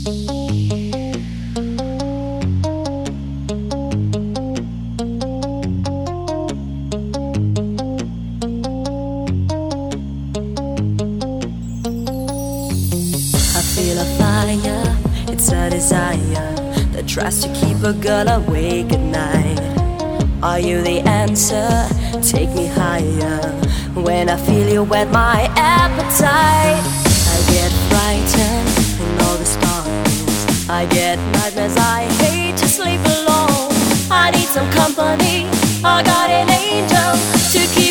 Feel a fire, it's a desire that tries to keep a girl awake at night. Are you the answer? Take me higher. When I feel you whet my appetite, I get frightened in all the stars. I get nightmares, I hate to sleep alone. I need some company, I got an angel to keep